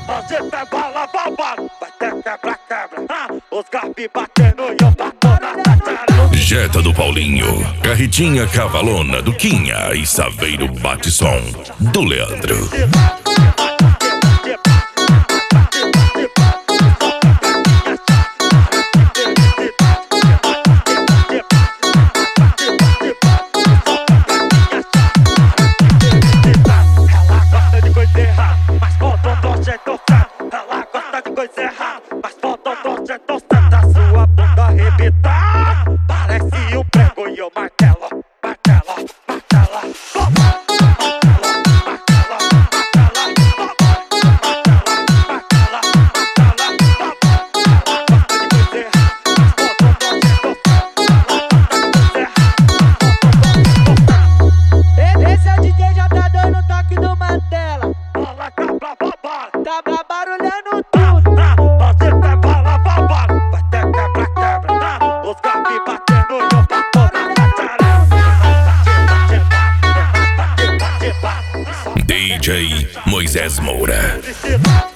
Você vai bala, babado, vai ter quebra-quebra. Os garbi batendo e eu bato na tachara. Jetta do Paulinho, Carretinha Cavalona do Quinha e Saveiro Bate-som do Leandro. Ela gosta de coisa errada, mas falta o torce, torce da sua bunda arrebentar. Parece um prego e eu martelo, martelo, martelo. Esse é o DJ, já tá dando o toque do Mandela. Ela cabra babado, Tá barulhando tudo. você vai bala babado, vai ter quebra-quebra. Os garbi batendo e eu bato na tachara. DJ Moisés Moura. Precisa